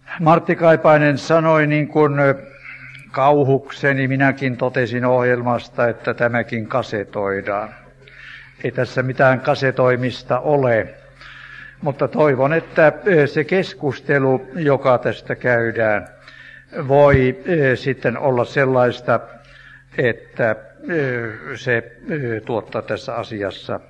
Martti Kaipainen sanoi niin kuin kauhukseni, minäkin totesin ohjelmasta, että tämäkin kasetoidaan. Ei tässä mitään kasetoimista ole, mutta toivon, että se keskustelu, joka tästä käydään, voi sitten olla sellaista, että se tuottaa tässä asiassa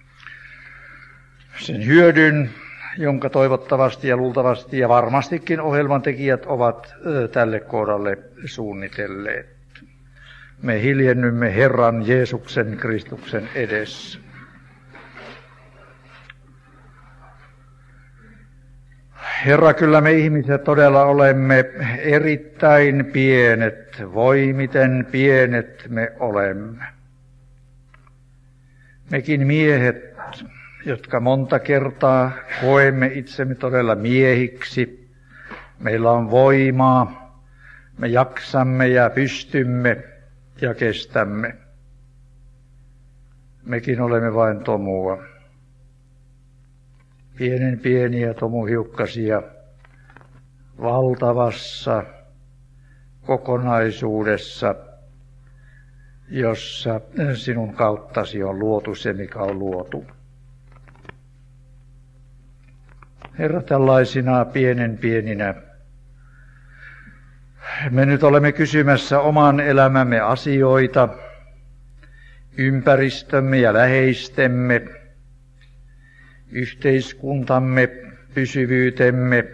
sen hyödyn, jonka toivottavasti ja luultavasti ja varmastikin ohjelmantekijät ovat tälle kohdalle suunnitelleet. Me hiljennymme Herran Jeesuksen Kristuksen edessä. Herra, kyllä me ihmiset todella olemme erittäin pienet, voi miten pienet me olemme. Mekin miehet, jotka monta kertaa koemme itsemme todella miehiksi, meillä on voimaa, me jaksamme ja pystymme ja kestämme. Mekin olemme vain tomua. Pieniä tomuhiukkasia valtavassa kokonaisuudessa, jossa sinun kauttasi on luotu se, mikä on luotu. Herra, tällaisina pieninä me nyt olemme kysymässä oman elämämme asioita, ympäristömme ja läheistemme, yhteiskuntamme, pysyvyytemme,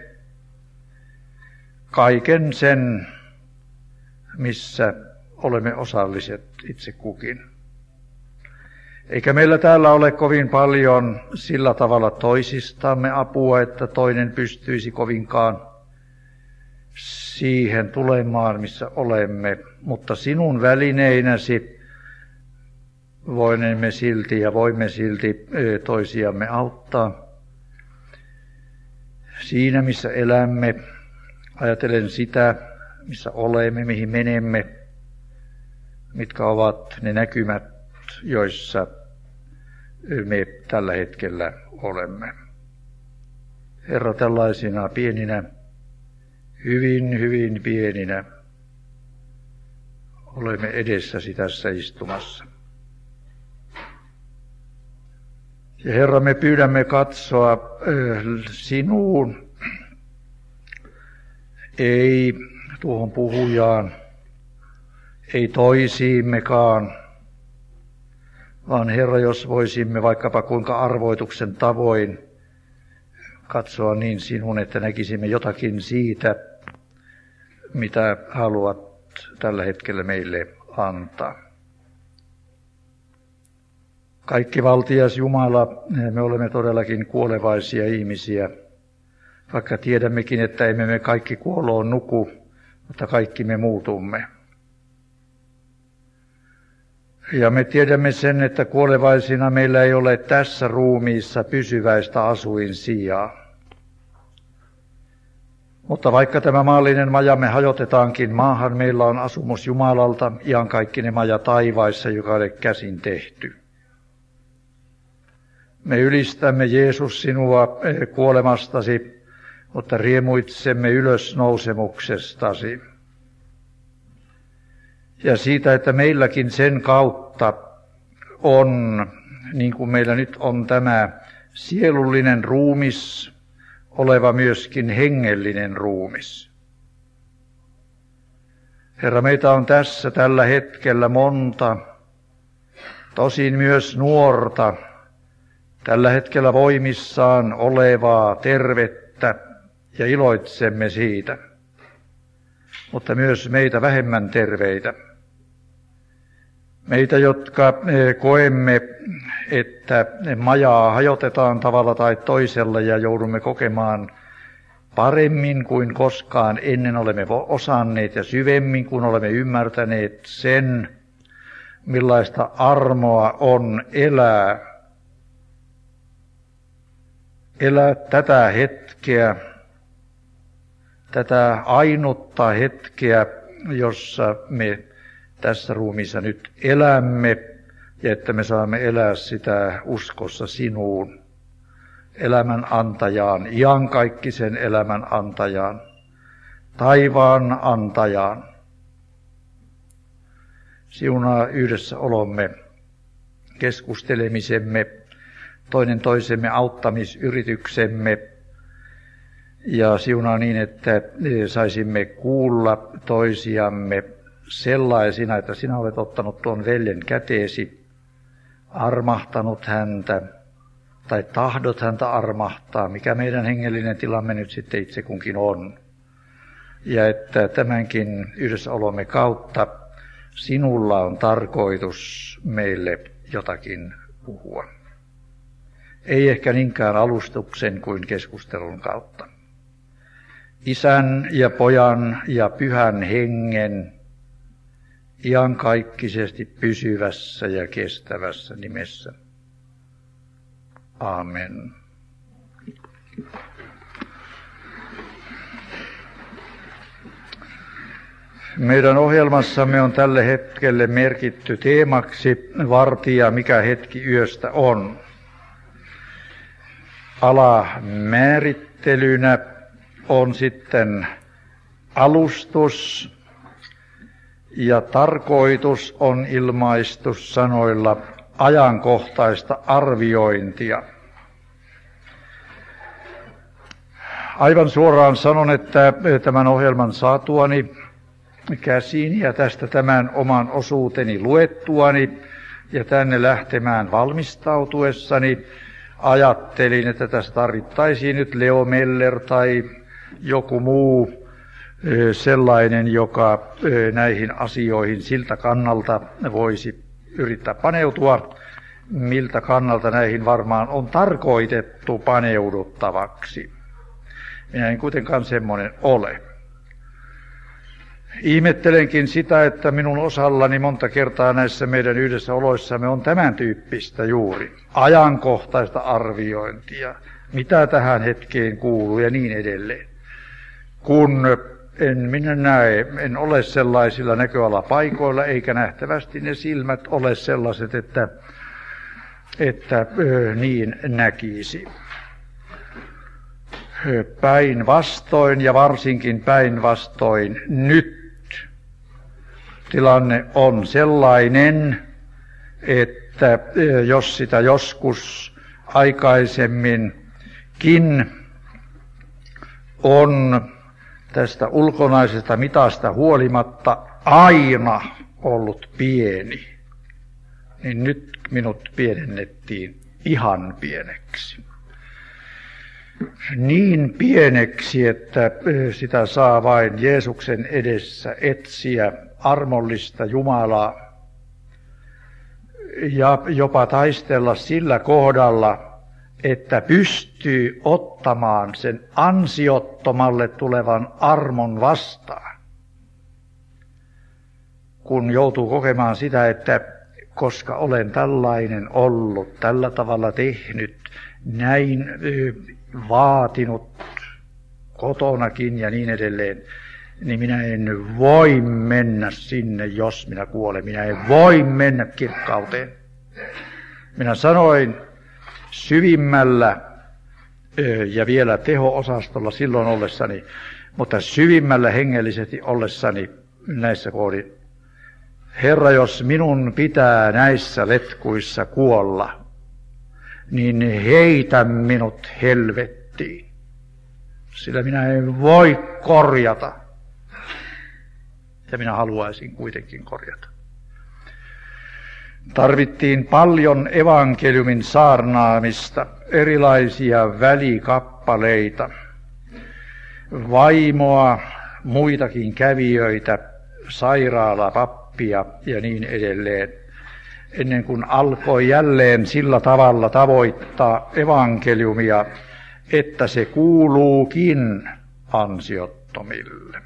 kaiken sen, missä olemme osalliset itse kukin. Eikä meillä täällä ole kovin paljon sillä tavalla toisistamme apua, että toinen pystyisi kovinkaan siihen tulemaan, missä olemme, mutta sinun välineinäsi voimme silti toisiamme auttaa. Siinä, missä elämme, ajatellen sitä, missä olemme, mihin menemme, mitkä ovat ne näkymät, joissa me tällä hetkellä olemme. Herra, tällaisina pieninä, hyvin pieninä, olemme edessäsi tässä istumassa. Ja Herra, me pyydämme katsoa sinuun, ei tuohon puhujaan, ei toisiimmekaan, vaan Herra, jos voisimme vaikkapa kuinka arvoituksen tavoin katsoa niin sinun, että näkisimme jotakin siitä, mitä haluat tällä hetkellä meille antaa. Kaikki valtias Jumala, me olemme todellakin kuolevaisia ihmisiä, vaikka tiedämmekin, että emme me kaikki kuoloon nuku, mutta kaikki me muutumme. Ja me tiedämme sen, että kuolevaisina meillä ei ole tässä ruumiissa pysyväistä asuinsijaa. Mutta vaikka tämä maallinen majamme hajotetaankin maahan, meillä on asumus Jumalalta, iankaikkinen maja taivaissa, joka ei ole käsin tehty. Me ylistämme, Jeesus, sinua kuolemastasi, mutta riemuitsemme ylösnousemuksestasi. Ja siitä, että meilläkin sen kautta on, niin kuin meillä nyt on tämä sielullinen ruumis, oleva myöskin hengellinen ruumis. Herra, meitä on tässä tällä hetkellä monta, tosin myös nuorta, tällä hetkellä voimissaan olevaa, tervettä, ja iloitsemme siitä, mutta myös meitä vähemmän terveitä. Meitä, jotka koemme, että majaa hajotetaan tavalla tai toisella ja joudumme kokemaan paremmin kuin koskaan ennen olemme osanneet ja syvemmin kuin olemme ymmärtäneet sen, millaista armoa on elää tätä hetkeä, tätä ainutta hetkeä, jossa me tässä ruumiissa nyt elämme, ja että me saamme elää sitä uskossa sinuun, elämän antajaan, iankaikkisen elämän antajaan, taivaan antajaan. Siunaa yhdessä olomme, keskustelemisemme, toinen toisemme auttamisyrityksemme ja siunaa niin, että saisimme kuulla toisiamme sellaisina, että sinä olet ottanut tuon veljen käteesi, armahtanut häntä tai tahdot häntä armahtaa, mikä meidän hengellinen tilamme nyt sitten itse kunkin on. Ja että tämänkin yhdessäolomme kautta sinulla on tarkoitus meille jotakin puhua. Ei ehkä niinkään alustuksen kuin keskustelun kautta. Isän ja Pojan ja Pyhän Hengen iankaikkisesti pysyvässä ja kestävässä nimessä. Amen. Meidän ohjelmassamme on tälle hetkelle merkitty teemaksi vartija, mikä hetki yöstä on. Alamäärittelynä on sitten alustus ja tarkoitus on ilmaistu sanoilla ajankohtaista arviointia. Aivan suoraan sanon, että tämän ohjelman saatuani käsiin ja tästä tämän oman osuuteni luettuani ja tänne lähtemään valmistautuessani ajattelin, että tässä tarvittaisiin nyt Leo Meller tai joku muu sellainen, joka näihin asioihin siltä kannalta voisi yrittää paneutua, miltä kannalta näihin varmaan on tarkoitettu paneuduttavaksi. Minä en kuitenkaan semmoinen ole. Ihmettelenkin sitä, että minun osallani monta kertaa näissä meidän yhdessä oloissamme on tämän tyyppistä juuri. Ajankohtaista arviointia, mitä tähän hetkeen kuuluu ja niin edelleen. Kun minä näe, en ole sellaisilla näköalapaikoilla, eikä nähtävästi ne silmät ole sellaiset, että niin näkisi. Päinvastoin ja varsinkin päinvastoin nyt tilanne on sellainen, että jos sitä joskus aikaisemminkin on tästä ulkonaisesta mitasta huolimatta aina ollut pieni, niin nyt minut pienennettiin ihan pieneksi. Niin pieneksi, että sitä saa vain Jeesuksen edessä etsiä armollista Jumalaa ja jopa taistella sillä kohdalla, että pystyy ottamaan sen ansiottomalle tulevan armon vastaan. Kun joutuu kokemaan sitä, että koska olen tällainen ollut, tällä tavalla tehnyt, näin vaatinut kotonakin ja niin edelleen, niin minä en voi mennä sinne, jos minä kuolen. Minä en voi mennä kirkkauteen. Minä sanoin syvimmällä ja vielä teho-osastolla silloin ollessani, mutta syvimmällä hengellisesti ollessani näissä kohdin. Herra, jos minun pitää näissä letkuissa kuolla, niin heitä minut helvettiin, sillä minä en voi korjata. Ja minä haluaisin kuitenkin korjata. Tarvittiin paljon evankeliumin saarnaamista, erilaisia välikappaleita, vaimoa, muitakin kävijöitä, sairaalapappia ja niin edelleen, ennen kuin alkoi jälleen sillä tavalla tavoittaa evankeliumia, että se kuuluukin ansiottomille.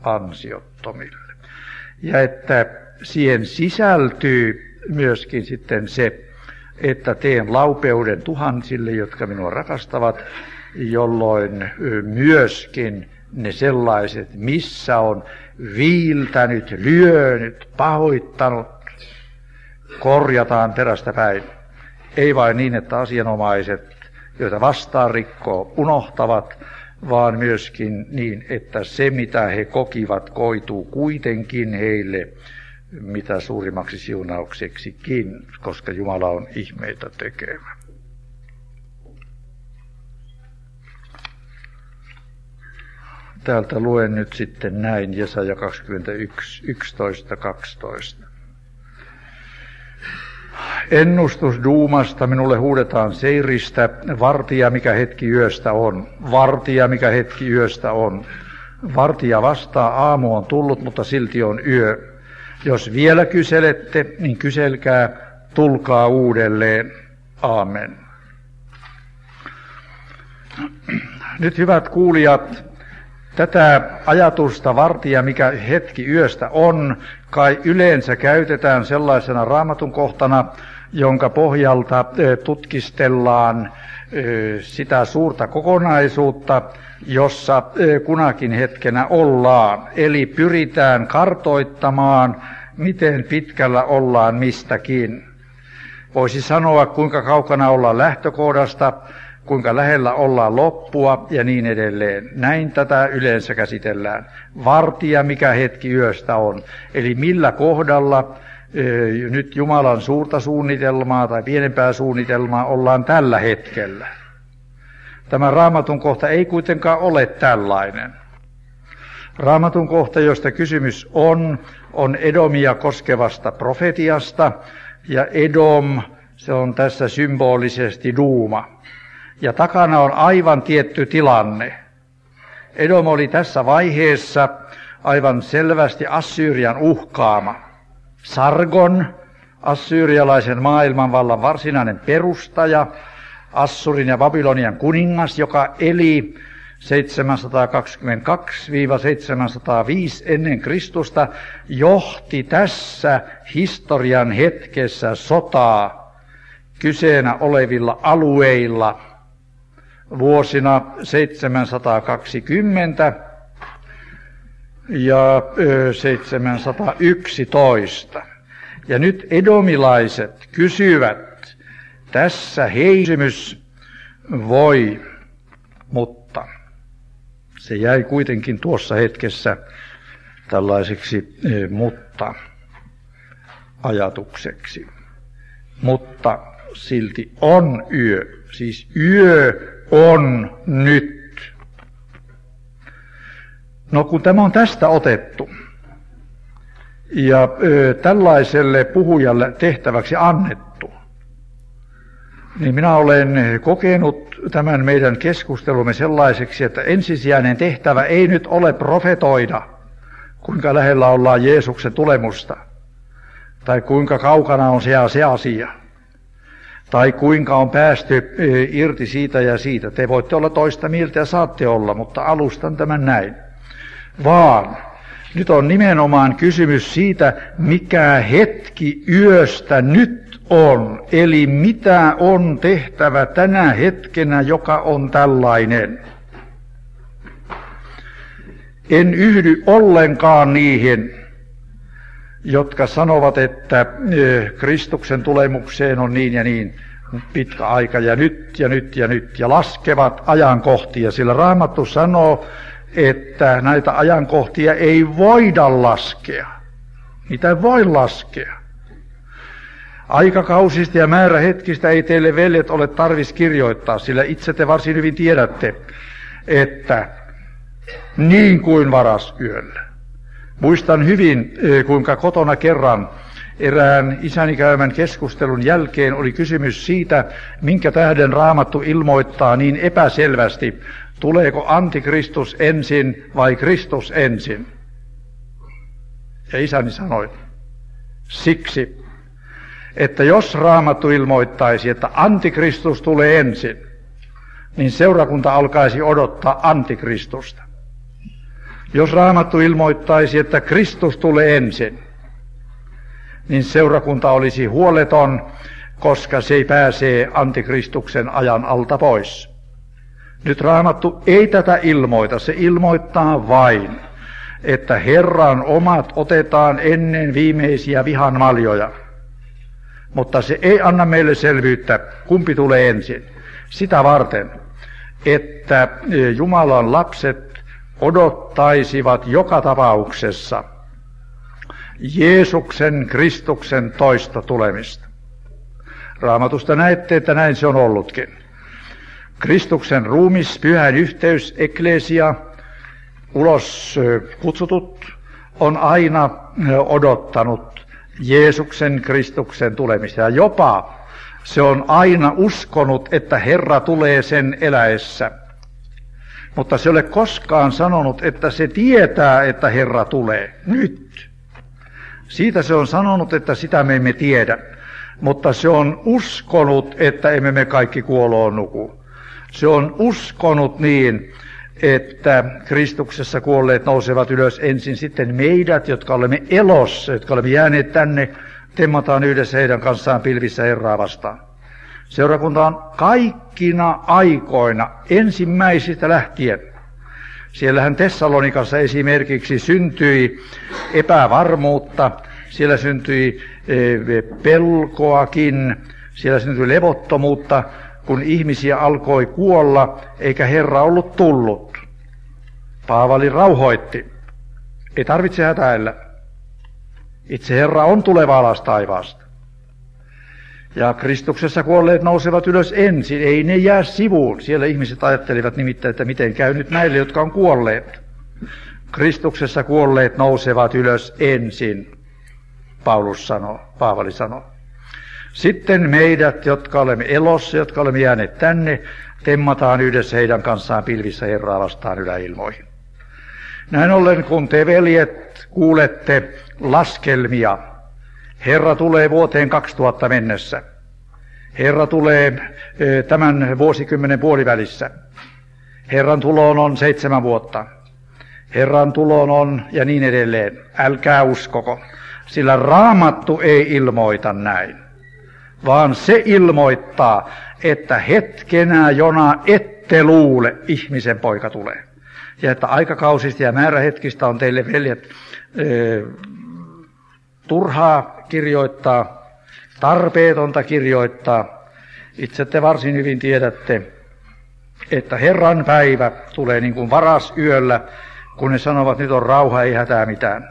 Ja että siihen sisältyy myöskin sitten se, että teen laupeuden tuhansille, jotka minua rakastavat, jolloin myöskin ne sellaiset, missä on viiltänyt, lyönyt, pahoittanut, korjataan perästä päin. Ei vain niin, että asianomaiset, joita vastaan rikkoo, unohtavat, vaan myöskin niin, että se mitä he kokivat koituu kuitenkin heille mitä suurimmaksi siunaukseksikin, koska Jumala on ihmeitä tekevä. Täältä luen nyt sitten näin, Jesaja 21, 11, 12. Ennustus duumasta, minulle huudetaan seiristä, vartija mikä hetki yöstä on, vartija mikä hetki yöstä on. Vartija vastaa, aamu on tullut, mutta silti on yö. Jos vielä kyselette, niin kyselkää, tulkaa uudelleen. Aamen. Nyt hyvät kuulijat, tätä ajatusta vartija, mikä hetki yöstä on, kai yleensä käytetään sellaisena raamatun kohtana, jonka pohjalta tutkistellaan sitä suurta kokonaisuutta, jossa kunakin hetkenä ollaan. Eli pyritään kartoittamaan, miten pitkällä ollaan mistäkin. Voisi sanoa, kuinka kaukana ollaan lähtökohdasta, kuinka lähellä ollaan loppua ja niin edelleen. Näin tätä yleensä käsitellään. Vartija, mikä hetki yöstä on. Eli millä kohdalla nyt Jumalan suurta suunnitelmaa tai pienempää suunnitelmaa ollaan tällä hetkellä. Tämä raamatun kohta ei kuitenkaan ole tällainen. Raamatun kohta, josta kysymys on Edomia koskevasta profetiasta, ja Edom, se on tässä symbolisesti duuma. Ja takana on aivan tietty tilanne. Edom oli tässä vaiheessa aivan selvästi Assyrian uhkaama. Sargon, assyrialaisen maailmanvallan varsinainen perustaja, Assurin ja Babylonian kuningas, joka eli 722-705 ennen Kristusta, johti tässä historian hetkessä sotaa kyseenä olevilla alueilla vuosina 720 ja 711. Ja nyt edomilaiset kysyvät, tässä kysymys voi, mutta se jäi kuitenkin tuossa hetkessä tällaiseksi mutta-ajatukseksi. Mutta silti on yö, siis yö on nyt. No kun tämä on tästä otettu ja tällaiselle puhujalle tehtäväksi annettu, niin minä olen kokenut tämän meidän keskustelumme sellaiseksi, että ensisijainen tehtävä ei nyt ole profetoida, kuinka lähellä ollaan Jeesuksen tulemusta, tai kuinka kaukana on se asia, tai kuinka on päästy irti siitä ja siitä. Te voitte olla toista mieltä ja saatte olla, mutta alustan tämän näin. Vaan nyt on nimenomaan kysymys siitä, mikä hetki yöstä nyt on, eli mitä on tehtävä tänä hetkenä, joka on tällainen. En yhdy ollenkaan niihin, jotka sanovat, että Kristuksen tulemukseen on niin ja niin pitkä aika ja nyt ja nyt ja nyt, ja laskevat ajankohtia, sillä Raamattu sanoo, että näitä ajankohtia ei voida laskea. Niitä ei voi laskea. Aikakausista ja määrähetkistä ei teille, veljet, ole tarvis kirjoittaa, sillä itse te varsin hyvin tiedätte, että niin kuin varasyöllä. Muistan hyvin, kuinka kotona kerran erään isäni käymän keskustelun jälkeen oli kysymys siitä, minkä tähden Raamattu ilmoittaa niin epäselvästi, tuleeko antikristus ensin vai Kristus ensin. Ja isäni sanoi, siksi, että jos Raamattu ilmoittaisi, että antikristus tulee ensin, niin seurakunta alkaisi odottaa antikristusta. Jos Raamattu ilmoittaisi, että Kristus tulee ensin, niin seurakunta olisi huoleton, koska se ei pääse antikristuksen ajan alta pois. Nyt Raamattu ei tätä ilmoita, se ilmoittaa vain, että Herran omat otetaan ennen viimeisiä vihan maljoja. Mutta se ei anna meille selvyyttä, kumpi tulee ensin. Sitä varten, että Jumalan lapset odottaisivat joka tapauksessa Jeesuksen Kristuksen toista tulemista. Raamatusta näette, että näin se on ollutkin. Kristuksen ruumis, pyhän yhteys, eklesia, ulos kutsutut, on aina odottanut Jeesuksen Kristuksen tulemista. Ja jopa se on aina uskonut, että Herra tulee sen eläessä. Mutta se ei ole koskaan sanonut, että se tietää, että Herra tulee nyt. Siitä se on sanonut, että sitä me emme tiedä. Mutta se on uskonut, että emme me kaikki kuoloon nuku. Se on uskonut niin, että Kristuksessa kuolleet nousevat ylös ensin, sitten meidät, jotka olemme elossa, jotka olemme jääneet tänne, temmataan yhdessä heidän kanssaan pilvissä Herraa vastaan. Seurakunta on kaikkina aikoina, ensimmäisistä lähtien. Siellähän Tessalonikassa esimerkiksi syntyi epävarmuutta, siellä syntyi pelkoakin, siellä syntyi levottomuutta, kun ihmisiä alkoi kuolla, eikä Herra ollut tullut. Paavali rauhoitti. Ei tarvitse hätäillä. Itse Herra on tuleva alas taivaasta. Ja Kristuksessa kuolleet nousevat ylös ensin, ei ne jää sivuun. Siellä ihmiset ajattelivat nimittäin, että miten käy nyt näille, jotka on kuolleet. Kristuksessa kuolleet nousevat ylös ensin, Paavali sanoo. Sitten meidät, jotka olemme elossa, jotka olemme jääneet tänne, temmataan yhdessä heidän kanssaan pilvissä Herraa vastaan yläilmoihin. Näin ollen, kun te veljet kuulette laskelmia, Herra tulee vuoteen 2000 mennessä. Herra tulee tämän vuosikymmenen puolivälissä. Herran tuloon on 7 vuotta. Herran tuloon on ja niin edelleen. Älkää uskoko, sillä Raamattu ei ilmoita näin, vaan se ilmoittaa, että hetkenä jona ette luule, ihmisen poika tulee. Ja että aikakausista ja määrähetkistä on teille veljet turhaa kirjoittaa, tarpeetonta kirjoittaa. Itse te varsin hyvin tiedätte, että Herran päivä tulee niin kuin varas yöllä, kun ne sanovat, nyt on rauha, ei hätää mitään.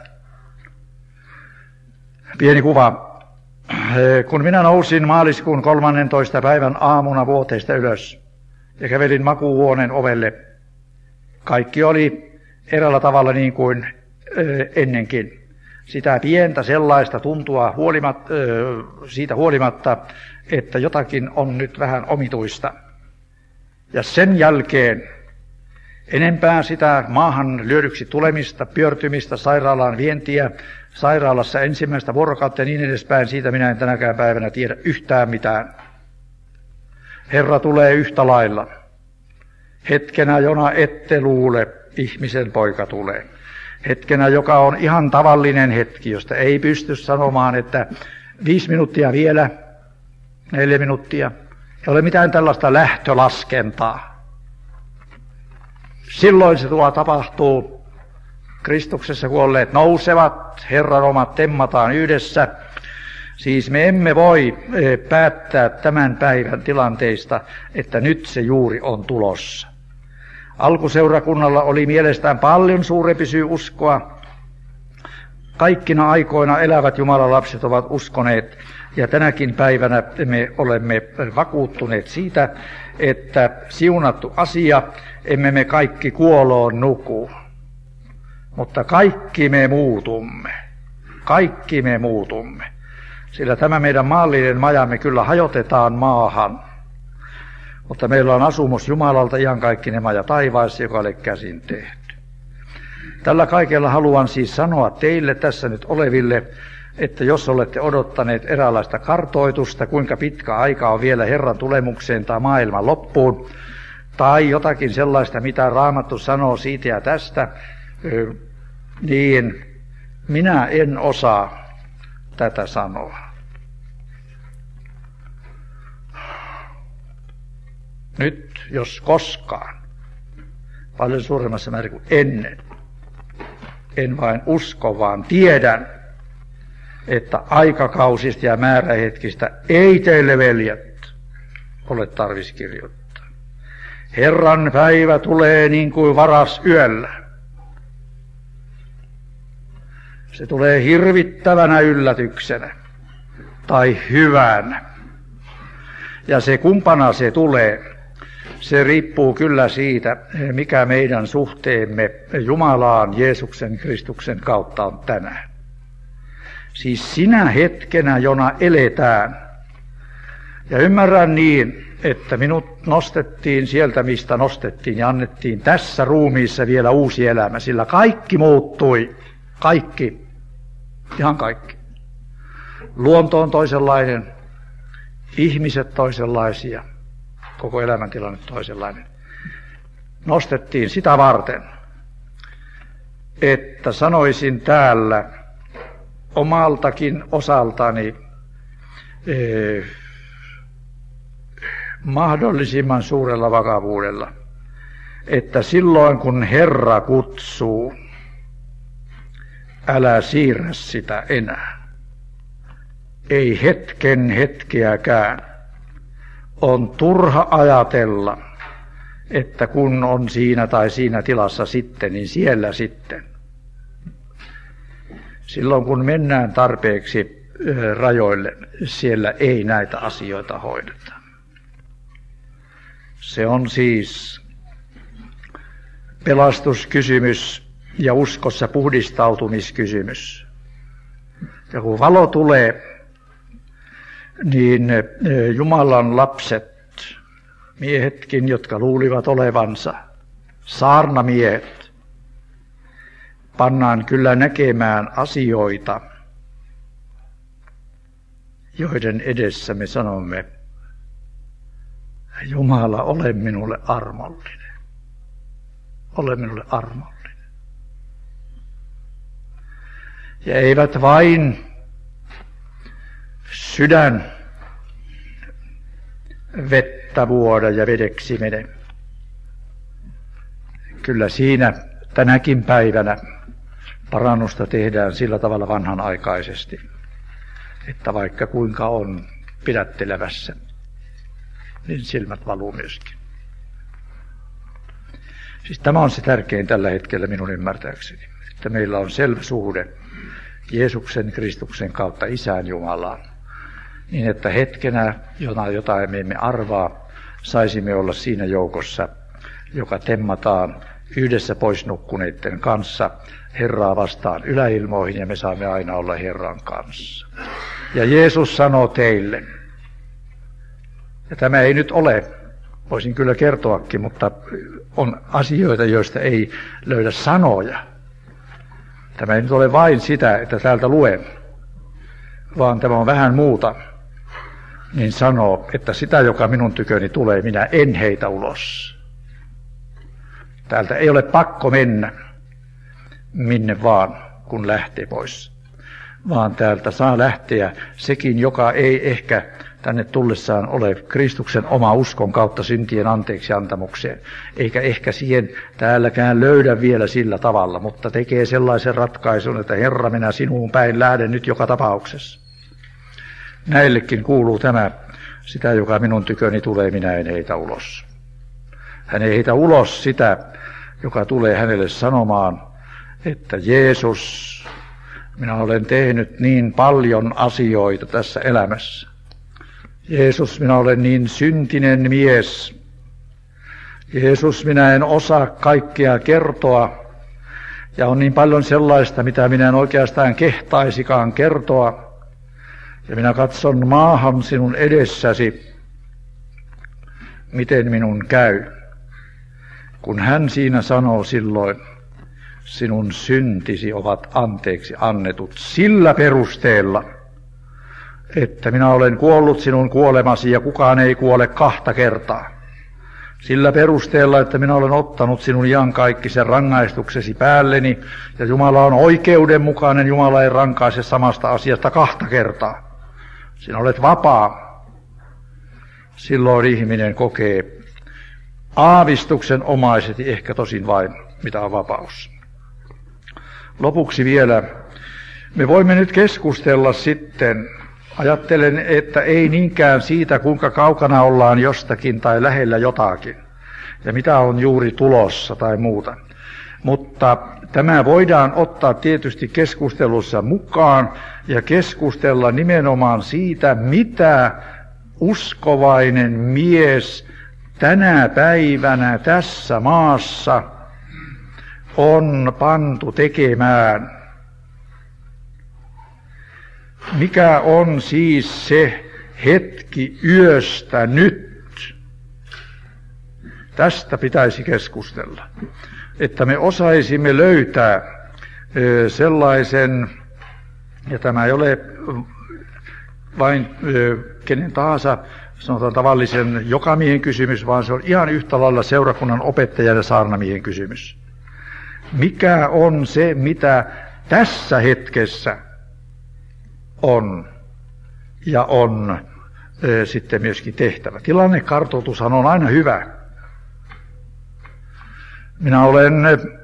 Pieni kuva. Kun minä nousin maaliskuun 13. päivän aamuna vuoteesta ylös ja kävelin makuuhuoneen ovelle, kaikki oli eräällä tavalla niin kuin ennenkin. Sitä pientä sellaista tuntua siitä huolimatta, että jotakin on nyt vähän omituista. Ja sen jälkeen enempää sitä maahan lyödyksi tulemista, pyörtymistä, sairaalaan vientiä, sairaalassa ensimmäistä vuorokautta ja niin edespäin, siitä minä en tänäkään päivänä tiedä yhtään mitään. Herra tulee yhtä lailla. Hetkenä, jona ette luule, ihmisen poika tulee. Hetkenä, joka on ihan tavallinen hetki, josta ei pysty sanomaan, että 5 minuuttia vielä, 4 minuuttia. Ei ole mitään tällaista lähtölaskentaa. Silloin se tapahtuu. Kristuksessa kuolleet nousevat, Herran omat temmataan yhdessä. Siis me emme voi päättää tämän päivän tilanteista, että nyt se juuri on tulossa. Alkuseurakunnalla oli mielestään paljon suurempi syy uskoa. Kaikkina aikoina elävät Jumalan lapset ovat uskoneet, ja tänäkin päivänä me olemme vakuuttuneet siitä, että siunattu asia, emme me kaikki kuoloon nuku. Mutta kaikki me muutumme. Kaikki me muutumme. Sillä tämä meidän maallinen majamme kyllä hajotetaan maahan. Mutta meillä on asumus Jumalalta iankaikkinen maja taivaassa, joka ole käsin tehty. Tällä kaikella haluan siis sanoa teille tässä nyt oleville, että jos olette odottaneet eräänlaista kartoitusta, kuinka pitkä aika on vielä Herran tulemukseen tai maailman loppuun, tai jotakin sellaista, mitä Raamattu sanoo siitä ja tästä, niin minä en osaa tätä sanoa. Nyt, jos koskaan, paljon suuremmassa määrin kuin ennen, en vain usko, vaan tiedän, että aikakausista ja määrähetkistä ei teille veljet ole tarvis kirjoittaa. Herran päivä tulee niin kuin varas yöllä. Se tulee hirvittävänä yllätyksenä tai hyvänä. Ja se kumpana se tulee, se riippuu kyllä siitä, mikä meidän suhteemme Jumalaan Jeesuksen Kristuksen kautta on tänään. Siis sinä hetkenä, jona eletään. Ja ymmärrän niin, että minut nostettiin sieltä, mistä nostettiin, ja annettiin tässä ruumiissa vielä uusi elämä, sillä kaikki muuttui. Kaikki. Ihan kaikki. Luonto on toisenlainen, ihmiset toisenlaisia, koko elämäntilanne toisenlainen. Nostettiin sitä varten, että sanoisin täällä omaltakin osaltani mahdollisimman suurella vakavuudella, että silloin kun Herra kutsuu, älä siirrä sitä enää. Ei hetkeäkään. On turha ajatella, että kun on siinä tai siinä tilassa sitten, niin siellä sitten. Silloin kun mennään tarpeeksi rajoille, siellä ei näitä asioita hoideta. Se on siis pelastuskysymys ja uskossa puhdistautumiskysymys. Ja kun valo tulee, niin Jumalan lapset, miehetkin, jotka luulivat olevansa saarnamiehet, pannaan kyllä näkemään asioita, joiden edessä me sanomme, Jumala, ole minulle armollinen. Ole minulle armollinen. Ja eivät vain sydän vettä vuoda ja vedeksi mene. Kyllä siinä tänäkin päivänä parannusta tehdään sillä tavalla vanhanaikaisesti, että vaikka kuinka on pidättelevässä, niin silmät valuu myöskin. Siis tämä on se tärkein tällä hetkellä minun ymmärtääkseni, että meillä on selvä suhde Jeesuksen Kristuksen kautta Isään Jumalaan, niin että hetkenä, jota me emme arvaa, saisimme olla siinä joukossa, joka temmataan yhdessä pois nukkuneiden kanssa Herraa vastaan yläilmoihin, ja me saamme aina olla Herran kanssa. Ja Jeesus sanoo teille, ja tämä ei nyt ole, voisin kyllä kertoakin, mutta on asioita, joista ei löydä sanoja. Tämä ei nyt ole vain sitä, että täältä luen, vaan tämä on vähän muuta. Niin sanoo, että sitä, joka minun tyköni tulee, minä en heitä ulos. Täältä ei ole pakko mennä minne vaan, kun lähtee pois. Vaan täältä saa lähteä sekin, joka ei ehkä tänne tullessaan ole Kristuksen oma uskon kautta syntien anteeksi antamukseen, eikä ehkä siihen täälläkään löydä vielä sillä tavalla, mutta tekee sellaisen ratkaisun, että Herra, minä sinuun päin lähden nyt joka tapauksessa. Näillekin kuuluu tämä, sitä, joka minun tyköni tulee, minä en heitä ulos. Hän ei heitä ulos sitä, joka tulee hänelle sanomaan, että Jeesus, minä olen tehnyt niin paljon asioita tässä elämässä. Jeesus, minä olen niin syntinen mies. Jeesus, minä en osaa kaikkea kertoa. Ja on niin paljon sellaista, mitä minä en oikeastaan kehtaisikaan kertoa. Ja minä katson maahan sinun edessäsi, miten minun käy. Kun hän siinä sanoo silloin, sinun syntisi ovat anteeksi annetut sillä perusteella, että minä olen kuollut sinun kuolemasi ja kukaan ei kuole 2 kertaa. Sillä perusteella, että minä olen ottanut sinun iankaikkisen rangaistuksesi päälleni ja Jumala on oikeudenmukainen, Jumala ei rankaise samasta asiasta 2 kertaa. Sinä olet vapaa. Silloin ihminen kokee aavistuksen omaisesti, ehkä tosin vain, mitä on vapaus. Lopuksi vielä, me voimme nyt keskustella sitten, ajattelen, että ei niinkään siitä, kuinka kaukana ollaan jostakin tai lähellä jotakin. ja mitä on juuri tulossa tai muuta. Mutta tämä voidaan ottaa tietysti keskustelussa mukaan ja keskustella nimenomaan siitä, mitä uskovainen mies tänä päivänä tässä maassa on pantu tekemään. Mikä on siis se hetki yöstä nyt? Tästä pitäisi keskustella, että me osaisimme löytää sellaisen, ja tämä ei ole vain kenen tahansa, sanotaan tavallisen jokamiehen kysymys, vaan se on ihan yhtä lailla seurakunnan opettajan ja saarnamiehen kysymys. Mikä on se, mitä tässä hetkessä on ja on sitten myöskin tehtävä? Tilannekartoitushan on aina hyvä. Minä olen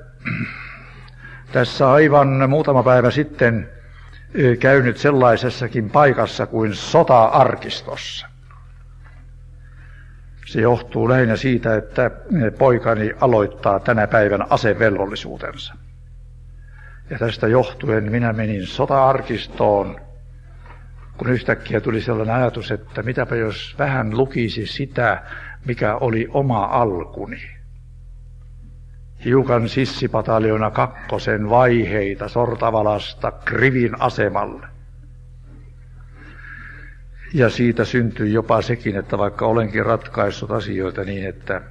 tässä aivan muutama päivä sitten käynyt sellaisessakin paikassa kuin sota-arkistossa. Se johtuu lähinnä siitä, että poikani aloittaa tänä päivänä asevelvollisuutensa. Ja tästä johtuen minä menin sota-arkistoon, kun yhtäkkiä tuli sellainen ajatus, että mitäpä jos vähän lukisi sitä, mikä oli oma alkuni. Hiukan sissipataljona 2 vaiheita Sortavalasta Krivin asemalle. Ja siitä syntyi jopa sekin, että vaikka olenkin ratkaissut asioita niin, että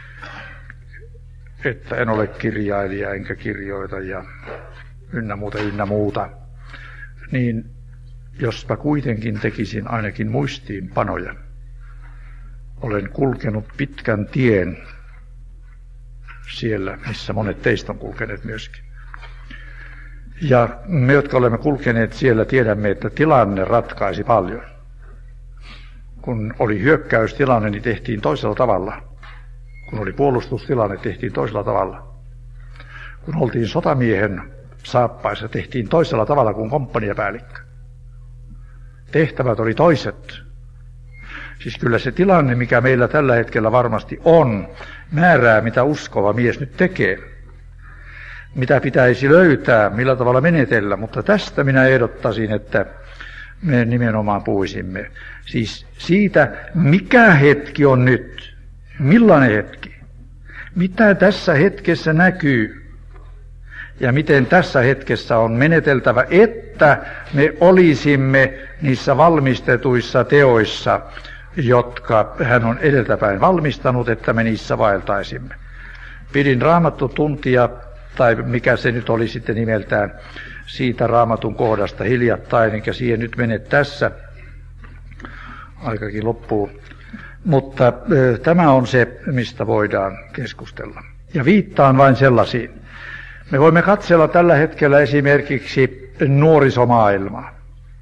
en ole kirjailija enkä kirjoita ja ynnä muuta, niin jospa kuitenkin tekisin ainakin muistiinpanoja. Olen kulkenut pitkän tien siellä, missä monet teistä on kulkeneet myöskin. Ja me, jotka olemme kulkeneet siellä, tiedämme, että tilanne ratkaisi paljon. Kun oli hyökkäystilanne, niin tehtiin toisella tavalla. Kun oli puolustustilanne, tehtiin toisella tavalla. Kun oltiin sotamiehen saappaissa, tehtiin toisella tavalla kuin komppaniapäällikkö. Tehtävät oli toiset. Siis kyllä se tilanne, mikä meillä tällä hetkellä varmasti on, määrää, mitä uskova mies nyt tekee. Mitä pitäisi löytää, millä tavalla menetellä, mutta tästä minä ehdottaisin, että me nimenomaan puhuisimme. Siis siitä, mikä hetki on nyt, millainen hetki, mitä tässä hetkessä näkyy ja miten tässä hetkessä on meneteltävä, että me olisimme niissä valmistetuissa teoissa, jotka hän on edeltäpäin valmistanut, että me niissä vaeltaisimme. Pidin raamattutuntia, tai mikä se nyt oli sitten nimeltään, siitä raamatun kohdasta hiljattain, enkä siihen nyt mene tässä, aikakin loppuu. Mutta tämä on se, mistä voidaan keskustella. Ja viittaan vain sellaisiin. Me voimme katsella tällä hetkellä esimerkiksi nuorisomaailmaa.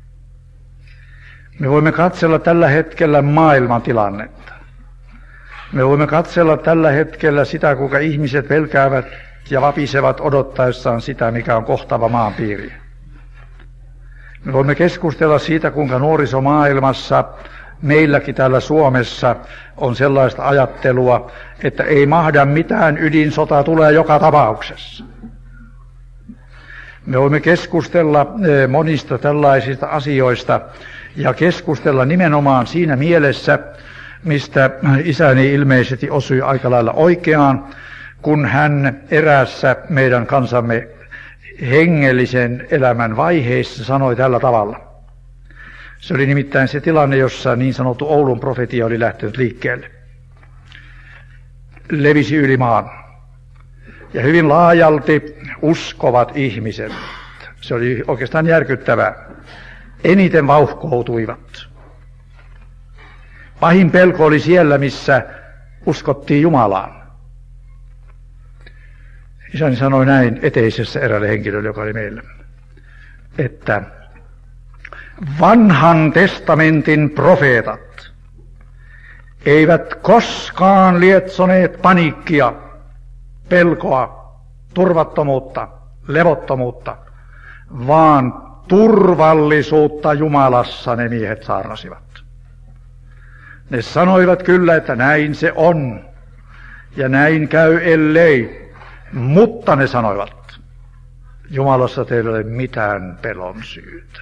Me voimme katsella tällä hetkellä maailmantilannetta. Me voimme katsella tällä hetkellä sitä, kuinka ihmiset pelkäävät ja vapisevat odottaessaan sitä, mikä on kohtava maanpiiri. Me voimme keskustella siitä, kuinka nuorisomaailmassa, meilläkin täällä Suomessa, on sellaista ajattelua, että ei mahda mitään, ydinsota tulee joka tapauksessa. Me voimme keskustella monista tällaisista asioista ja keskustella nimenomaan siinä mielessä, mistä isäni ilmeisesti osui aika lailla oikeaan, kun hän eräässä meidän kansamme hengellisen elämän vaiheissa sanoi tällä tavalla. Se oli nimittäin se tilanne, jossa niin sanottu Oulun profetia oli lähtenyt liikkeelle. Levisi yli maan. Ja hyvin laajalti uskovat ihmiset, se oli oikeastaan järkyttävää, eniten vauhkoutuivat. Pahin pelko oli siellä, missä uskottiin Jumalaan. Isäni sanoi näin eteisessä eräälle henkilölle, joka oli meillä, että vanhan testamentin profeetat eivät koskaan lietsoneet paniikkia, pelkoa, turvattomuutta, levottomuutta, vaan turvallisuutta Jumalassa ne miehet saarnasivat. Ne sanoivat kyllä, että näin se on. Ja näin käy ellei. Mutta ne sanoivat, Jumalassa teillä ei ole mitään pelon syytä.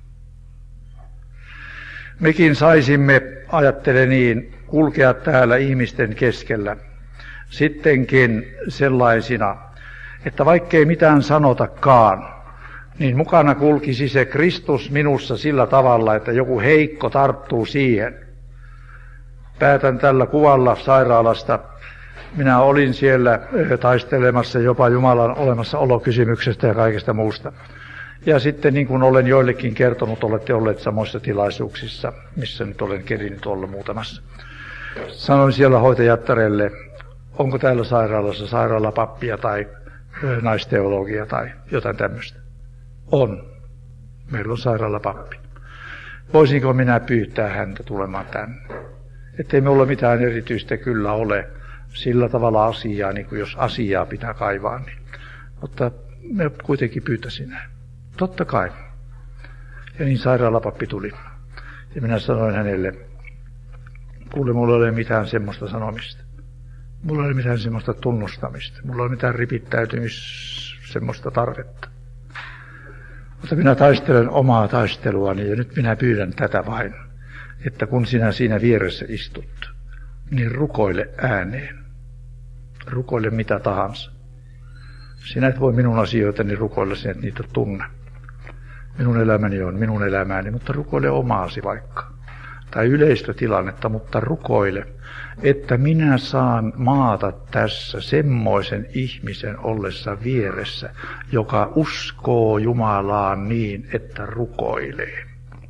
Mekin saisimme, ajattele niin, kulkea täällä ihmisten keskellä sittenkin sellaisina, että vaikkei mitään sanotakaan, niin mukana kulkisi se Kristus minussa sillä tavalla, että joku heikko tarttuu siihen. Päätän tällä kuvalla sairaalasta. Minä olin siellä taistelemassa jopa Jumalan olemassaolokysymyksestä ja kaikesta muusta. Ja sitten niin kuin olen joillekin kertonut, olette olleet samoissa tilaisuuksissa, missä nyt olen kerinyt olla muutamassa. Sanoin siellä hoitajattareille, onko täällä sairaalassa sairaalapappia tai naisteologia tai jotain tämmöistä. On. Meillä on sairaalapappi. Voisinko minä pyytää häntä tulemaan tänne? Ettei minulla mitään erityistä kyllä ole sillä tavalla asiaa, niin kuin jos asiaa pitää kaivaa. Niin. Mutta me kuitenkin pyytäisin hän. Totta kai. Ja niin sairaalapappi tuli. Ja minä sanoin hänelle, kuule, mulla ei ole mitään semmoista sanomista. Mulla ei ole mitään semmoista tunnustamista. Mulla ei ole mitään semmoista tarvetta. Mutta minä taistelen omaa taisteluani ja nyt minä pyydän tätä vain, että kun sinä siinä vieressä istut, niin rukoile ääneen. Rukoile mitä tahansa. Sinä et voi minun asioitani rukoilla sinä, että niitä tunne. Minun elämäni on minun elämääni, mutta rukoile omaasi vaikka. Tai yleistä tilannetta, mutta rukoile, että minä saan maata tässä semmoisen ihmisen ollessa vieressä, joka uskoo Jumalaan niin, että rukoilee.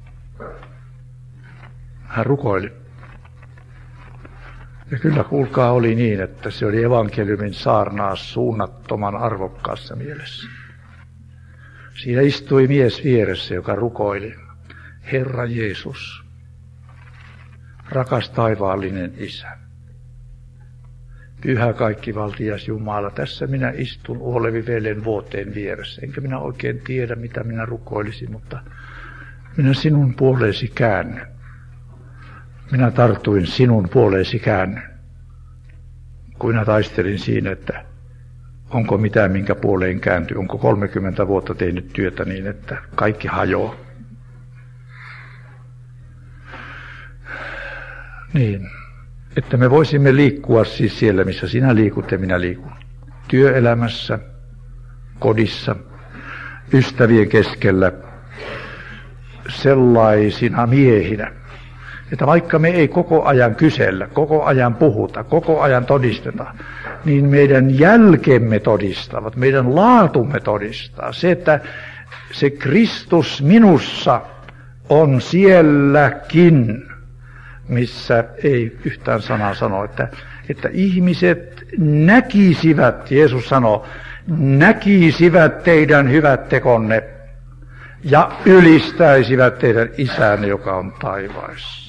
Hän rukoili. Ja kyllä kuulkaa oli niin, että se oli evankeliumin saarnaa suunnattoman arvokkaassa mielessä. Siinä istui mies vieressä, joka rukoili. Herra Jeesus, rakas taivaallinen Isä, pyhä kaikkivaltias Jumala, tässä minä istun Olevi veljen vuoteen vieressä. Enkä minä oikein tiedä, mitä minä rukoilisin, mutta minä sinun puoleesi käännyn. Minä tartuin sinun puoleesi käännyn. Kun minä taistelin siinä, että onko mitään, minkä puoleen kääntyy. Onko 30 vuotta tehnyt työtä niin, että kaikki hajoaa. Niin, että me voisimme liikkua siis siellä, missä sinä liikut ja minä liikun. Työelämässä, kodissa, ystävien keskellä, sellaisina miehinä, että vaikka me ei koko ajan kysellä, koko ajan puhuta, koko ajan todisteta, niin meidän jälkemme todistavat, meidän laatumme todistaa. Se, että se Kristus minussa on sielläkin, missä ei yhtään sanaa sano, että ihmiset näkisivät, Jeesus sanoo, näkisivät teidän hyvät tekonne ja ylistäisivät teidän isänne, joka on taivaissa.